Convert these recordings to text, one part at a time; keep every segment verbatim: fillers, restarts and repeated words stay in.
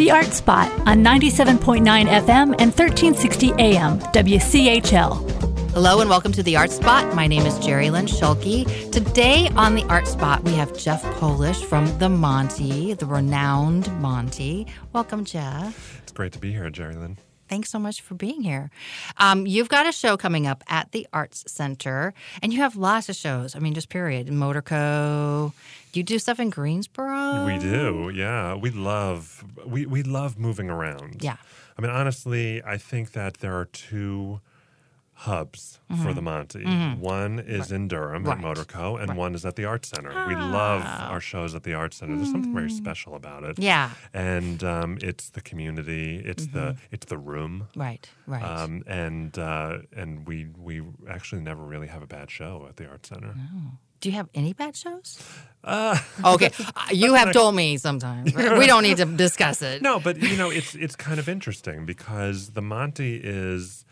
The Art Spot on ninety-seven point nine F M and thirteen sixty A M, W C H L. Hello and welcome to The Art Spot. My name is Jerry Lynn Schulke. Today on The Art Spot, we have Jeff Polish from the Monty, the renowned Monty. Welcome, Jeff. It's great to be here, Jerry Lynn. Thanks so much for being here. Um, you've got a show coming up at the Arts Center, and you have lots of shows. I mean, just period. Motorco. You do stuff in Greensboro? We do, yeah. We love we, we love moving around. Yeah. I mean, honestly, I think that there are two hubs mm-hmm. for the Monty. Mm-hmm. One is right. in Durham right. at Motorco, and right. one is at the Arts Center. Oh. We love our shows at the Arts Center. There's something very special about it. Yeah. And um, it's the community. It's mm-hmm. the it's the room. Right, right. Um, and uh, and we we actually never really have a bad show at the Arts Center. Oh. Do you have any bad shows? Uh, okay, you have told me sometimes. We don't need to discuss it. No, but you know, it's it's kind of interesting because the Monty is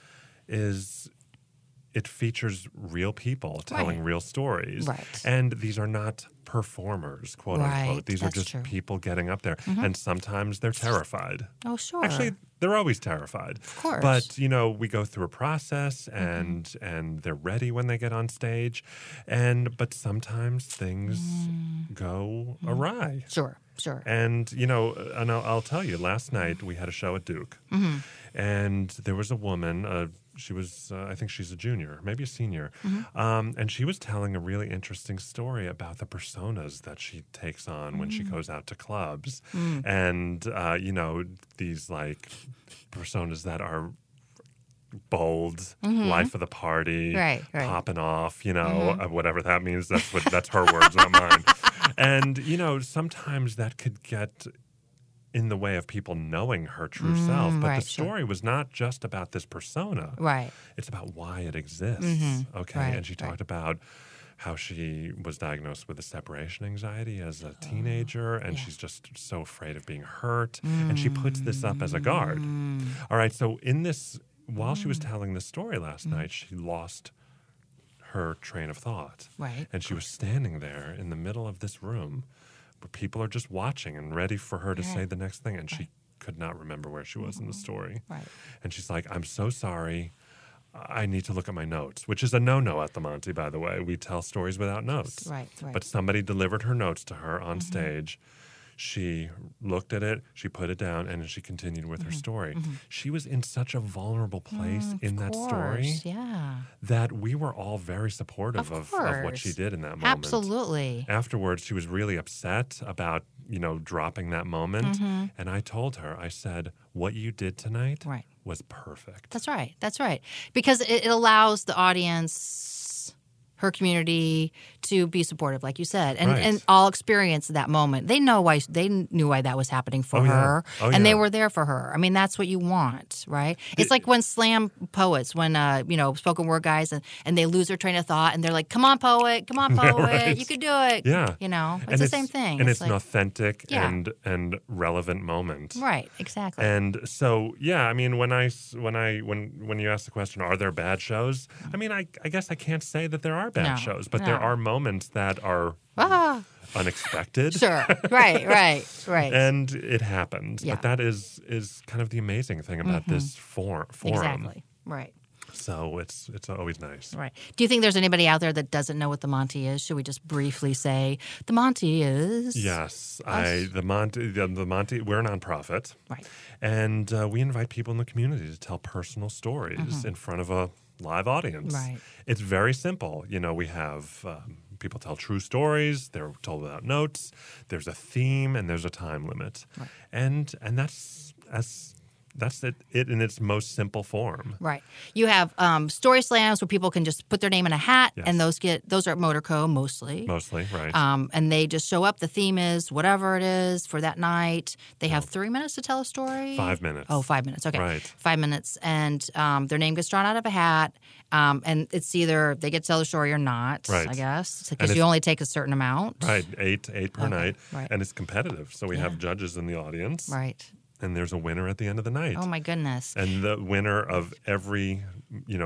is it features real people telling right. real stories, right? And these are not performers, quote right. unquote. These That's are just true. people getting up there, mm-hmm. and sometimes they're terrified. Oh, sure. Actually, they're always terrified. Of course. But, you know, we go through a process and mm-hmm. and they're ready when they get on stage. And but sometimes things mm. go mm. awry. Sure, sure. And, you know, and I'll, I'll tell you, last night we had a show at Duke. Mm-hmm. And there was a woman, uh, she was, uh, I think she's a junior, maybe a senior. Mm-hmm. Um, and she was telling a really interesting story about the personas that she takes on mm. when she goes out to clubs. Mm. And, uh, you know, these like personas that are bold, mm-hmm. life of the party, right, right. popping off, you know, mm-hmm. uh, whatever that means. That's what that's her words, not mine. And, you know, sometimes that could get in the way of people knowing her true mm, self. But right, the story sure. was not just about this persona. Right. It's about why it exists. Mm-hmm. Okay. Right, and she talked right. about how she was diagnosed with a separation anxiety as a teenager, and yeah. she's just so afraid of being hurt. Mm. And she puts this up as a guard. Mm. All right. So in this, while mm. she was telling this story last mm. night, she lost her train of thought. Right. And she was standing there in the middle of this room where people are just watching and ready for her to right. say the next thing. And right. she could not remember where she was mm-hmm. in the story. Right. And she's like, I'm so sorry. I need to look at my notes, which is a no-no at the Monty, by the way. We tell stories without notes. Right, right. But somebody delivered her notes to her on mm-hmm. stage. She looked at it, she put it down, and she continued with mm-hmm. her story. Mm-hmm. She was in such a vulnerable place mm, in that course. story yeah. that we were all very supportive of, of, of what she did in that moment. Absolutely. Afterwards, she was really upset about, you know, dropping that moment. Mm-hmm. And I told her, I said, what you did tonight right. was perfect. That's right. That's right. Because it, it allows the audience, her community, to be supportive, like you said, and right. and all experience that moment. They know why they knew why that was happening for oh, her, yeah. oh, and yeah. they were there for her. I mean, that's what you want, right? It's it, like when slam poets, when uh, you know, spoken word guys, and, and they lose their train of thought, and they're like, "Come on, poet, come on, poet, right. you could do it." Yeah, you know, it's and the it's, same thing, and it's, it's like, an authentic yeah. and and relevant moment, right? Exactly. And so, yeah, I mean, when I when I when when you ask the question, are there bad shows? I mean, I I guess I can't say that there are bad no, shows, but no. there are moments that are ah. unexpected. Sure. Right, right, right. And it happens. Yeah. But that is is kind of the amazing thing about mm-hmm. this for, forum. Exactly. Right. So it's it's always nice. Right. Do you think there's anybody out there that doesn't know what the Monty is? Should we just briefly say the Monty is? Yes, I the Monty the, the Monty. We're a nonprofit, right? And uh, we invite people in the community to tell personal stories mm-hmm. in front of a live audience. Right. It's very simple. You know, we have um, people tell true stories. They're told without notes. There's a theme and there's a time limit, right. and and that's as That's it, it in its most simple form. Right. You have um, story slams where people can just put their name in a hat, yes. and those get those are at Motorco mostly. Mostly, right. Um, and they just show up. The theme is whatever it is for that night. They have oh. three minutes to tell a story. Five minutes. Oh, five minutes. Okay. Right. Five minutes. And um, their name gets drawn out of a hat. Um, and it's either they get to tell the story or not, right. I guess, because you only take a certain amount. Right. Eight, eight per okay. night. Right. And it's competitive. So we yeah. have judges in the audience. Right. And there's a winner at the end of the night. Oh, my goodness. And the winner of every, you know,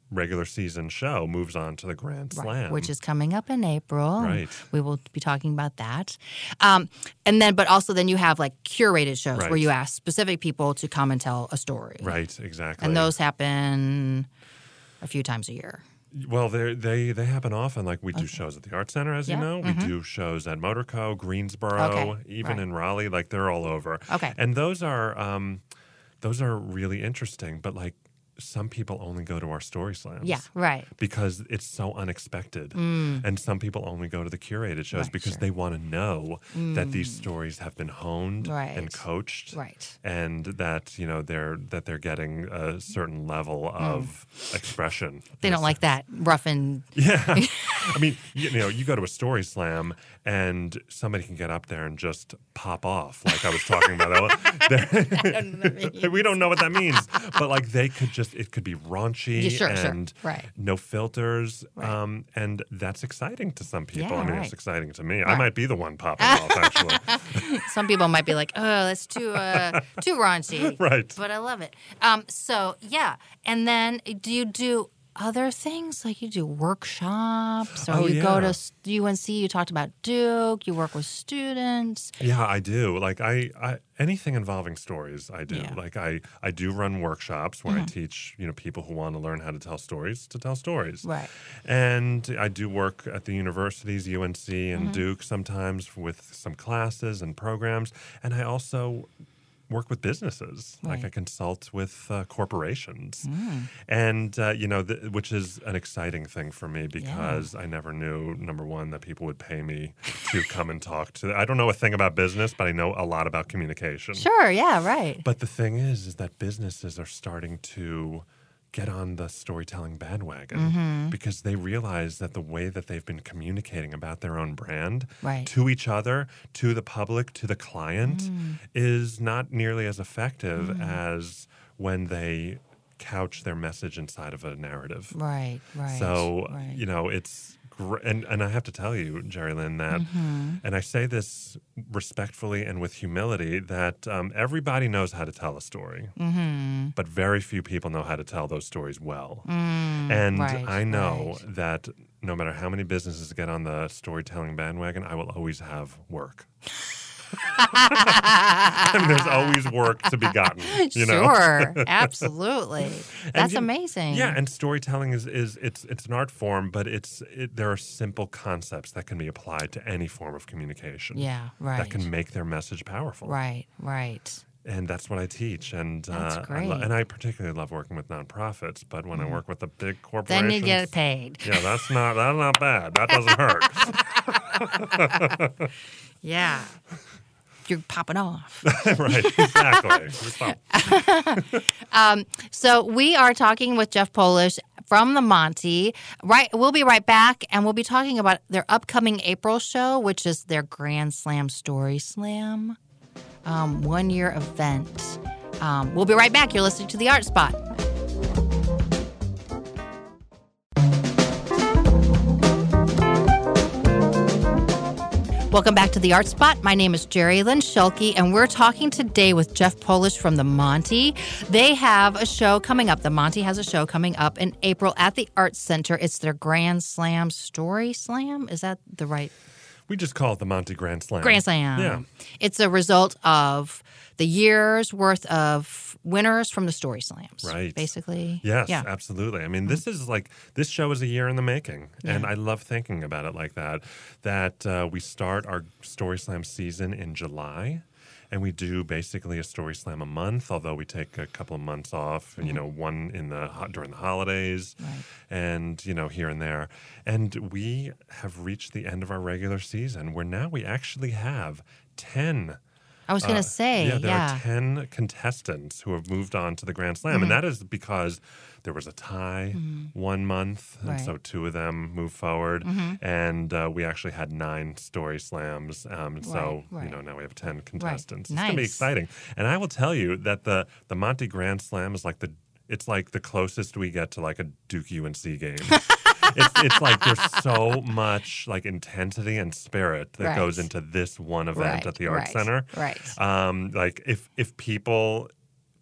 regular season show moves on to the Grand Slam. Right, which is coming up in April. Right. We will be talking about that. Um, and then, but also then you have like curated shows Right. where you ask specific people to come and tell a story. Right, exactly. And those happen a few times a year. Well, they they they happen often. Like we do shows at the Art Center, as Yeah. you know. We do shows at Motorco, Greensboro, Okay, even right. in Raleigh. Like they're all over. Okay. And those are um, those are really interesting. But like some people only go to our story slams. Yeah, right. Because it's so unexpected. And some people only go to the curated shows Right, because sure. they want to know that these stories have been honed Right. and coached. Right. And that, you know, they're that they're getting a certain level of expression. They don't like that rough and Yeah. I mean, you, you know, you go to a story slam and somebody can get up there and just pop off, like I was talking about. We don't know what that means. But like they could just, it could be raunchy Yeah, sure, sure. and Right. no filters. Right. Um, and that's exciting to some people. Yeah, I mean, right. it's exciting to me. I Right. might be the one popping off, actually. some people might be like, oh, that's too uh, too raunchy. Right. But I love it. Um, so, yeah. And then do you do other things? Like you do workshops or Oh, you go yeah. to U N C, you talked about Duke, you work with students. Yeah, I do. Like I, I anything involving stories, I do. Yeah. Like I, I do run workshops where I teach, you know, people who want to learn how to tell stories to tell stories. Right. And I do work at the universities, U N C and Mm-hmm. Duke sometimes with some classes and programs. And I also work with businesses. Like I Right. consult with uh, corporations. Mm. And, uh, you know, th- which is an exciting thing for me because I never knew, number one, that people would pay me to come and talk to. I don't know a thing about business, but I know a lot about communication. Sure, yeah, right. But the thing is, is that businesses are starting to get on the storytelling bandwagon Mm-hmm. because they realize that the way that they've been communicating about their own brand Right. to each other, to the public, to the client Mm. is not nearly as effective as when they couch their message inside of a narrative. Right, right. So, right. you know, it's great. And, and I have to tell you, Jerry Lynn, that, Mm-hmm. and I say this respectfully and with humility, that um, everybody knows how to tell a story, Mm-hmm. but very few people know how to tell those stories well. Mm, and right, I know right. that no matter how many businesses get on the storytelling bandwagon, I will always have work. I mean, there's always work to be gotten. You know? Sure, absolutely. That's you- amazing. Yeah, and storytelling is, is it's it's an art form, but it's it, there are simple concepts that can be applied to any form of communication. Yeah, right. That can make their message powerful. Right, right. And that's what I teach. And That's uh, I lo- great. Mm-hmm. and I particularly love working with nonprofits. But when I work with the big corporations, Then you get paid. Yeah, that's not that's not bad. That doesn't hurt. Yeah. You're popping off. Right, exactly. Stop. So we are talking with Jeff Polish from the Monty. Right, we'll be right back, and we'll be talking about their upcoming April show, which is their Grand Slam Story Slam um, one-year event. Um, we'll be right back. You're listening to The Art Spot. Welcome back to The Art Spot. My name is Jerry Lynn Schulke, and we're talking today with Jeff Polish from the Monty. They have a show coming up. The Monty has a show coming up in April at the Art Center. It's their Grand Slam Story Slam. Is that the right? We just call it the Monty Grand Slam. Grand Slam. Yeah. It's a result of the year's worth of winners from the Story Slams. Right. Basically. Yes, Yeah. absolutely. I mean, this is like, this show is a year in the making. And Yeah. I love thinking about it like that, that uh, we start our Story Slam season in July. And we do basically a Story Slam a month, although we take a couple of months off, you know, one in the ho- during the holidays Right. and, you know, here and there. And we have reached the end of our regular season where now we actually have ten I was going to say, yeah, there yeah. are ten contestants who have moved on to the Grand Slam. Mm-hmm. And that is because there was a tie one month, and Right. so two of them moved forward. And uh, we actually had nine Story Slams. Um, and so, Right, right. you know, now we have ten contestants. It's Nice. going to be exciting. And I will tell you that the, the Monty Grand Slam is like the it's like the closest we get to like a Duke U N C game. it's, it's like there's so much like intensity and spirit that Right. goes into this one event Right, at the Art right, Center. right. Um, like if if people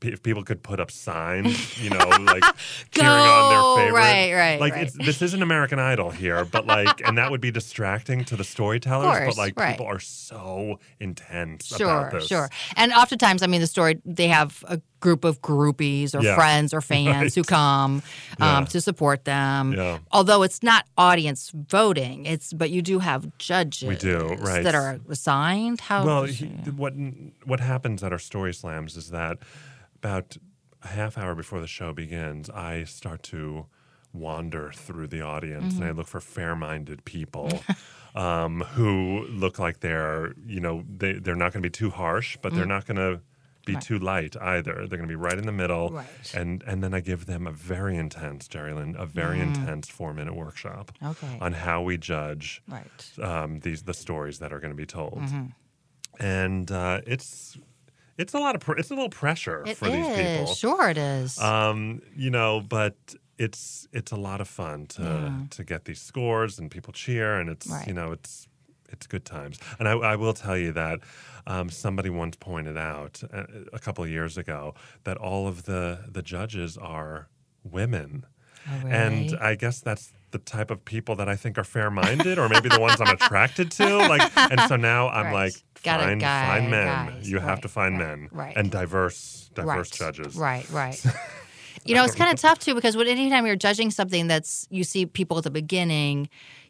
if people could put up signs, you know, like Go! cheering on their favorite. Right, right, Like right. It's, this isn't American Idol here, but like, and that would be distracting to the storytellers. Of course, but like, right. people are so intense Sure, about this. sure. And oftentimes, I mean, the story, they have a group of groupies or Yeah. friends or fans Right. who come um, Yeah. to support them. Yeah. Although it's not audience voting, it's but you do have judges We do, right. that are assigned. How? Well, he, what what happens at our story slams is that about a half hour before the show begins, I start to wander through the audience Mm-hmm. and I look for fair-minded people um, who look like they're, you know, they they're not going to be too harsh, but they're not going to be Right. too light either. They're going to be right in the middle, Right. and and then I give them a very intense, Jerry Lynn, a very intense four-minute workshop Okay. on how we judge Right. um, these the stories that are going to be told, Mm-hmm. and uh, it's it's a lot of pr- it's a little pressure It for these is. people, Sure, it is. um, you know. But it's it's a lot of fun to Yeah. to get these scores and people cheer, and it's Right. you know it's it's good times. And I, I will tell you that um, somebody once pointed out a, a couple of years ago that all of the the judges are women. Oh, And really? I guess that's the type of people that I think are fair-minded, or maybe the ones I'm attracted to. Like, and so now I'm Right. like, Gotta find, guy- find men. guys. You have Right, to find right, men right. and diverse, diverse right. judges. Right, right. You know, it's kind of tough too because when anytime you're judging something that's you see people at the beginning,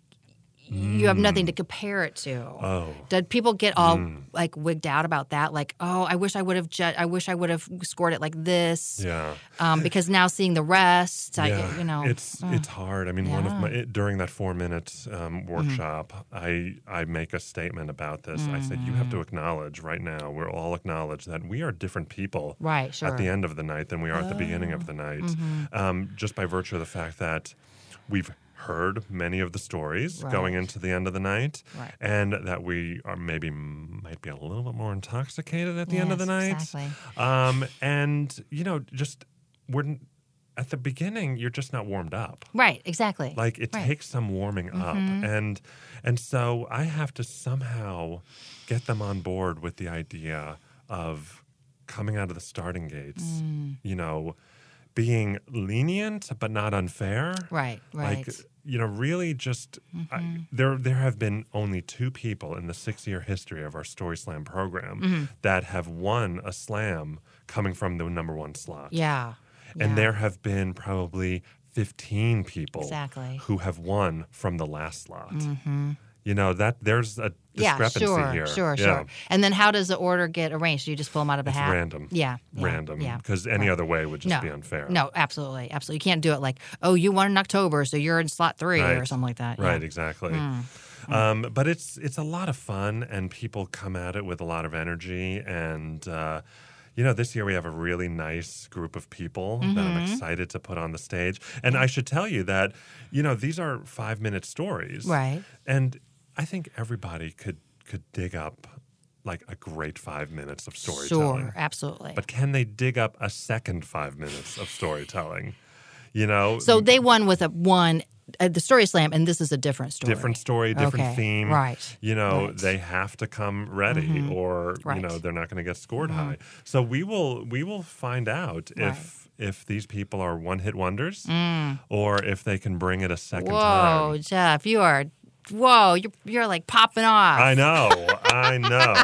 you have nothing to compare it to. Oh, Did people get all like wigged out about that? Like, oh, I wish I would have ju- I wish I would have scored it like this. yeah. Um, because now seeing the rest, I, Yeah, you know, it's uh, it's hard. I mean, one of yeah. my it, during that four minute um, workshop, I I make a statement about this. I said, you have to acknowledge right now. We're all acknowledge that we are different people right, sure. at the end of the night than we are at the beginning of the night, um, just by virtue of the fact that we've heard many of the stories Right. going into the end of the night, Right. and that we are maybe might be a little bit more intoxicated at the end of the Yes, night. exactly. Um, and you know, just we're n- at the beginning, you're just not warmed up. Right, exactly. Like it Right. Mm-hmm. takes some warming up, and and so I have to somehow get them on board with the idea of coming out of the starting gates. Mm. You know, being lenient but not unfair. right, right. Mm-hmm. Like you know, really just I, there. There have been only two people in the six-year history of our Story Slam program Mm-hmm. that have won a slam coming from the number one slot. yeah. And yeah. there have been probably fifteen people Exactly. who have won from the last slot. You know, that there's a discrepancy yeah, sure, here. Sure, yeah. sure. And then how does the order get arranged? Do you just pull them out of the It's hat? random. Yeah. yeah, Random. Yeah. Because any Right. other way would just no, be unfair. No, absolutely. Absolutely. You can't do it like, oh, you won in October, so you're in slot three or Right. something like that. Right, Yeah. exactly. Mm. Um, but it's it's a lot of fun, and people come at it with a lot of energy. And uh, you know, this year we have a really nice group of people that I'm Mm-hmm. excited to put on the stage. And I should tell you that you know these are five minute stories, Right. And I think everybody could could dig up like a great five minutes of storytelling. Sure, absolutely. But can they dig up a second five minutes of storytelling? You know, so they won with a one, uh, the Story Slam, and this is a different story. different story, different Okay, theme. right, You know, right. they have to come ready, or Right. you know, they're not going to get scored high. So we will we will find out if if these people are one hit wonders, or if they can bring it a second Whoa, time. Jeff, you are, whoa, you're, you're like popping off. I know, I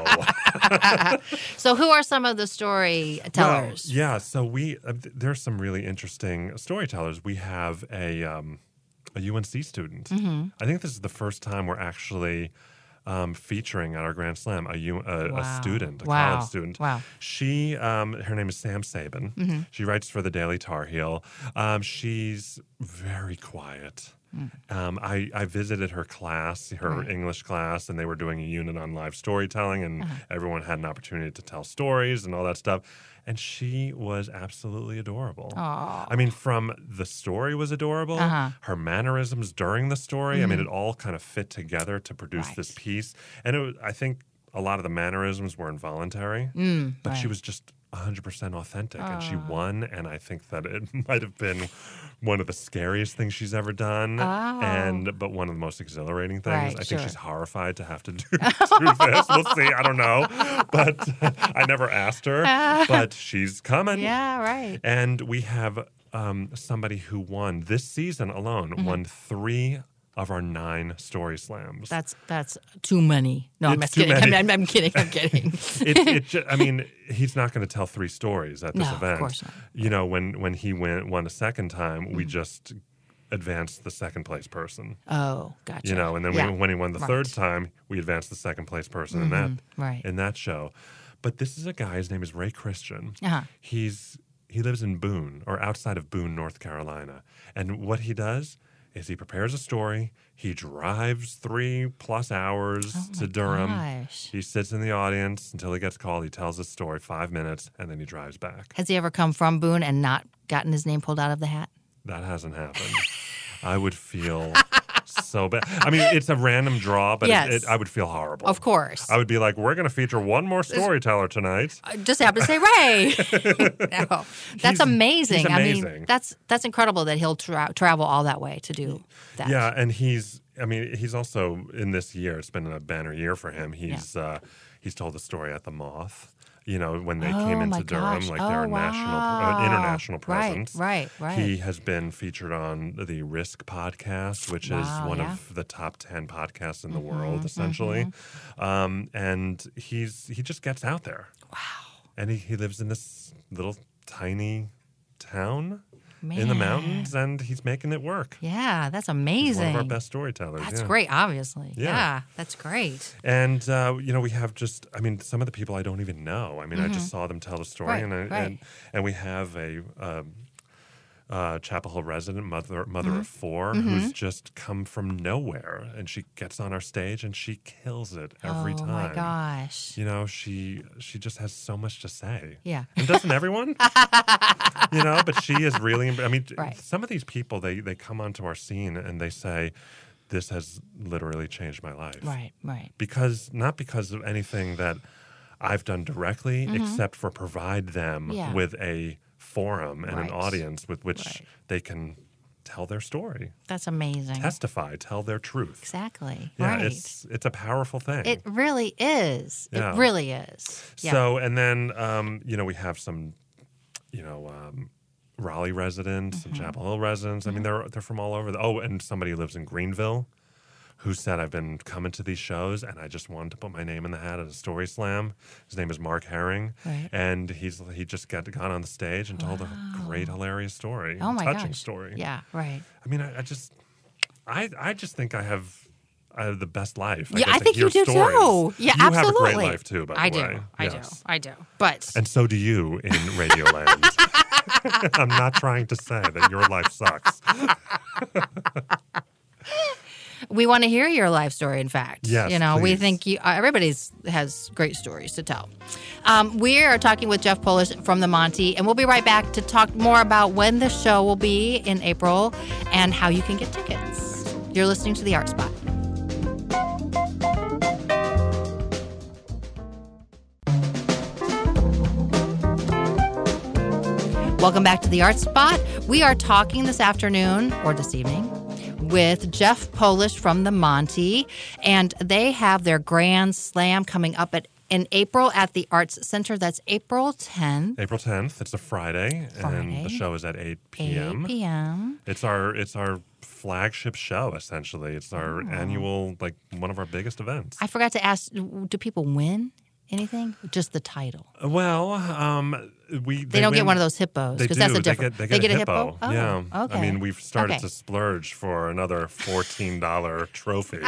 know. So who are some of the storytellers? Well, yeah, so we uh, th- there's some really interesting storytellers. We have a um, a U N C student. Mm-hmm. I think this is the first time we're actually um, featuring at our Grand Slam a, U, a, Wow. a student, a Wow. college student. Wow. She, um, her name is Sam Sabin. Mm-hmm. She writes for the Daily Tar Heel. Um, she's very quiet. Um, I, I visited her class, her Right. English class, and they were doing a unit on live storytelling, and Uh-huh. everyone had an opportunity to tell stories and all that stuff. And she was absolutely adorable. Aw. I mean, from the story was adorable, Uh-huh. her mannerisms during the story, I mean, it all kind of fit together to produce Right. this piece. And it was, I think a lot of the mannerisms were involuntary, Mm, but she right. was just one hundred percent authentic, and she won. And I think that it might have been one of the scariest things she's ever done, Oh. and but one of the most exhilarating things. Right, I think sure. she's horrified to have to do, do this. We'll see. I don't know, but I never asked her. But she's coming. Yeah, right. And we have um, somebody who won this season alone, Mm-hmm. won three of our nine story slams. That's that's too many. No, I'm It's just too kidding. many. I'm, I'm, I'm kidding. I'm kidding. it, it ju- I mean, he's not going to tell three stories at this No, of event. course not. You know, when when he went won a second time, we just advanced the second place person. Oh, gotcha. You know, and then Yeah. we, when he won the Right. third time, we advanced the second place person in that right. in that show. But this is a guy. His name is Ray Christian. Uh-huh. He's he lives in Boone or outside of Boone, North Carolina, and what he does is he prepares a story. He drives three plus hours Oh my to Durham. gosh. He sits in the audience until he gets called. He tells his story, five minutes, and then he drives back. Has he ever come from Boone and not gotten his name pulled out of the hat? That hasn't happened. I would feel so bad. I mean, it's a random draw, but Yes. it, it, I would feel horrible. Of course. I would be like, we're going to feature one more storyteller tonight. I just happened to say Ray. No, that's He's- amazing. he's I mean, amazing. that's that's incredible that he'll tra- travel all that way to do that. Yeah, and he's, I mean, he's also, in this year, it's been a banner year for him. He's uh, he's told the story at the Moth. You know, when they Oh, came my into Durham, gosh. like Oh, their national, wow. uh, international Right, presence. right, right. He has been featured on the Risk podcast, which Wow, is one yeah. of the top ten podcasts in the Mm-hmm, world, essentially. Um, and he's he just gets out there. Wow. And he, he lives in this little tiny town in the Man. mountains, and he's making it work. Yeah, that's He's amazing. one of our best storytellers. That's yeah. great, obviously. Yeah. Yeah. that's great. And, uh, you know, we have just, I mean, some of the people I don't even know. I mean, I just saw them tell the story. Right, and, I, Mm-hmm. right. and and we have a um, uh, Chapel Hill resident, mother mother Mm-hmm. of 4 who's just come from nowhere. And she gets on our stage and she kills it every oh time. my gosh. You know, she she just has so much to say. Yeah. And doesn't everyone? You know, but she is really, I mean, Right. some of these people, they, they come onto our scene and they say, this has literally changed my life Right, right. because not because of anything that I've done directly, except for provide them Mm-hmm. Yeah. with a forum and Right. an audience with which Right. they can tell their story, That's amazing. testify, tell their truth. Exactly. Yeah, right. it's it's a powerful thing. It really is. Yeah. It really is. Yeah. So, and then um, you know, we have some, you know, um, Raleigh residents Mm-hmm. and Chapel Hill residents. I mean, they're they're from all over. The, oh, and somebody who lives in Greenville, who said, I've been coming to these shows and I just wanted to put my name in the hat at a story slam. His name is Mark Herring. Right. And he's he just got, got on the stage and told a great, hilarious story. oh my touching gosh. story. Yeah, right. I mean, I, I just, I I just think I have I have the best life. Yeah, get I to think you hear do stories. too. Yeah, you absolutely. have a great life too, by the I way. do. I Yes. do. I do. But And so do you in Radioland. I'm not trying to say that your life sucks. we want to hear your life story, in fact. Yes, You know, we please. think you, uh, everybody's has great stories to tell. Um, we are talking with Jeff Polish from the Monty, and we'll be right back to talk more about when the show will be in April and how you can get tickets. You're listening to The Art Spot. Welcome back to The Art Spot. We are talking this afternoon, or this evening, with Jeff Polish from the Monty, and they have their Grand Slam coming up at in April at the Arts Center. That's April tenth, April tenth, it's a Friday, and Friday. the show is at eight eight p.m. p.m. It's our it's our flagship show, essentially. It's our annual, like one of our biggest events. I forgot to ask, do people win anything? Just the title. well, um, we They, don't get one of those hippos They do. because that's a they different. get, they get, a, hippo. Oh, yeah. okay. I mean, we've started Okay. to splurge for another fourteen dollar trophy.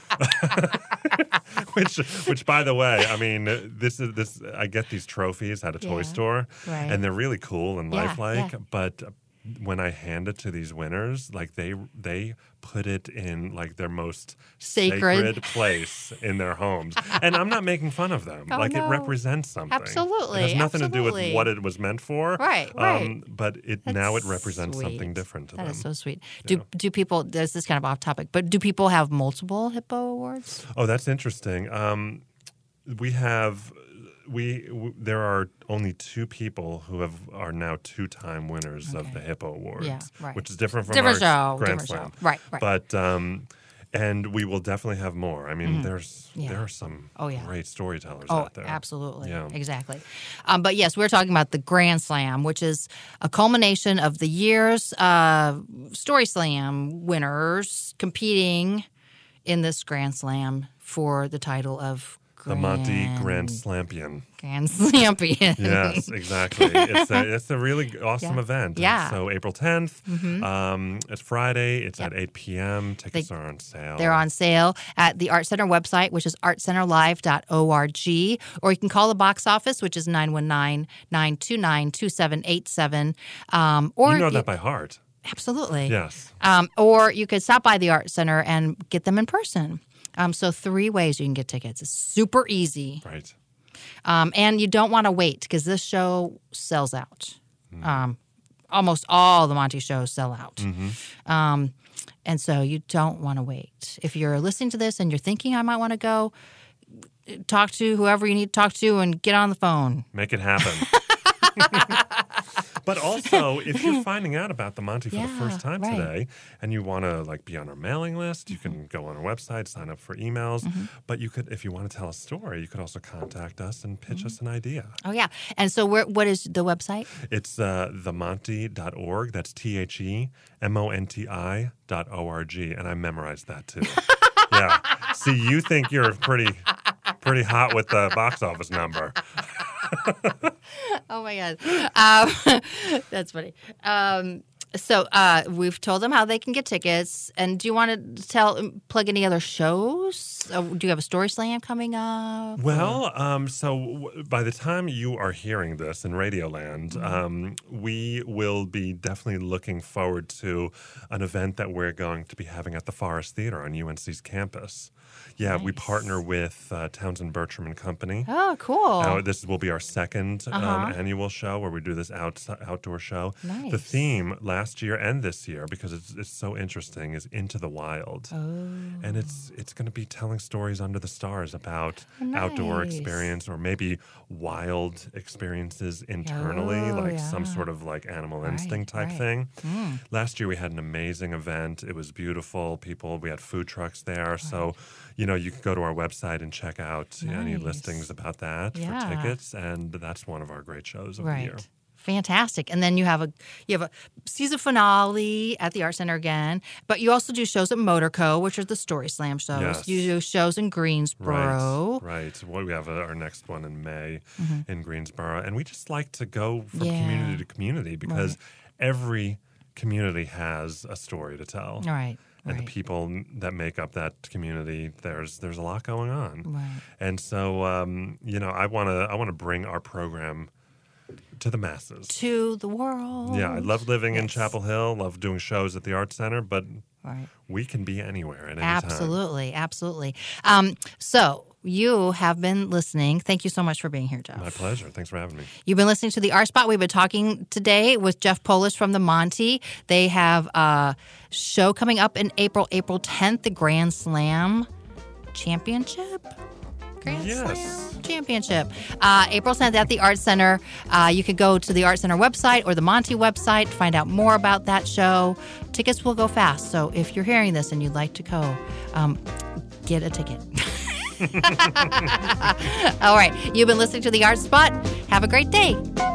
which, which, by the way, I mean, this is this. I get these trophies at a toy Yeah, store, right. and they're really cool and Yeah, lifelike. yeah. But when I hand it to these winners, like they they put it in like their most Sacred. sacred place in their homes, and I'm not making fun of them. Oh, like no. it represents something. Absolutely, it has nothing to do absolutely. with what it was meant for. Right, right. But it That's now it represents something sweet. different to That them. is so sweet. Do do people? This is kind of off topic, but do people have multiple hippo awards? Oh, that's interesting. Um, we have we w- there are only two people who have are now two-time winners Okay. of the Hippo Awards, Yeah, right. which is different from Different our show, Grand different Slam. show. Right, right. But um, and we will definitely have more. I mean, there's Yeah. there are some Oh, yeah. great storytellers Oh, out there. absolutely. Yeah. Exactly. Um, but yes, we're talking about the Grand Slam, which is a culmination of the year's uh, Story Slam winners competing in this Grand Slam for the title of The Grand, Monty Grand Slampion. Grand Slampion. Yes, exactly. It's a, it's a really awesome Yeah. event. Yeah. So April tenth, um, it's Friday. It's Yep. at eight p.m. Tickets They- are on sale. They're on sale at the Art Center website, which is art center live dot org, or you can call the box office, which is nine one nine, nine two nine, two seven eight seven. Um, or You know that by heart. Absolutely. Yes. Um, or you could stop by the Art Center and get them in person. Um, so three ways you can get tickets. It's super easy. Right. Um, and you don't want to wait because this show sells out. Um, almost all the Monty shows sell out. Um, and so you don't want to wait. If you're listening to this and you're thinking I might want to go, talk to whoever you need to talk to and get on the phone. Make it happen. But also, if you're finding out about the Monty for Yeah, the first time right. today, and you want to like be on our mailing list, you can go on our website, sign up for emails. But you could, if you want to tell a story, you could also contact us and pitch us an idea. Oh, yeah. And so where, what is the website? It's uh, the monty dot org. That's T H E M O N T I dot O R G. And I memorized that too. Yeah. See, you think you're pretty, pretty hot with the box office number. Oh, my God. Um, that's funny. Um, so uh, we've told them how they can get tickets. And do you want to tell, plug any other shows? Uh, do you have a Story Slam coming up? Well, um, so w- by the time you are hearing this in Radioland, um, we will be definitely looking forward to an event that we're going to be having at the Forest Theater on U N C's campus. Yeah, we Nice. partner with uh, Townsend Bertram and Company. Oh, cool. Uh, this will be our second um, Uh-huh. annual show where we do this out, outdoor show. Nice. The theme last year and this year, because it's, it's so interesting, is Into the Wild. Oh. And it's it's going to be telling stories under the stars about outdoor Nice. experience or maybe wild experiences internally, Oh, like some yeah. sort of like animal Right, instinct type right. thing. Mm. Last year we had an amazing event. It was beautiful. People, we had food trucks there. So, you know, you can go to our website and check out any Nice. listings about that Yeah. for tickets. And that's one of our great shows of the year. Right. Fantastic. And then you have a you have a season finale at the Art Center again, but you also do shows at Motorco, which are the Story Slam shows. Yes. You do shows in Greensboro. Right, right. Well, we have uh our next one in May in Greensboro, and we just like to go from Mm-hmm. Yeah. community to community because every community has a story to tell, All right. and Right. the people that make up that community, there's there's a lot going on, Right. and so um, you know, I want to I want to bring our program to the masses. To the world. Yeah, I love living in Yes. Chapel Hill, love doing shows at the Art Center, but Right. we can be anywhere at any time. Absolutely. Absolutely. Um, so you have been listening. Thank you so much for being here, Jeff. My pleasure. Thanks for having me. You've been listening to the Art Spot. We've been talking today with Jeff Polish from the Monty. They have a show coming up in April, April tenth, the Grand Slam Championship. Grand Yes. Slam Championship. Uh, April tenth at the Art Center. Uh, you could go to the Art Center website or the Monty website to find out more about that show. Tickets will go fast. So if you're hearing this and you'd like to go, um, get a ticket. All right. You've been listening to the Art Spot. Have a great day.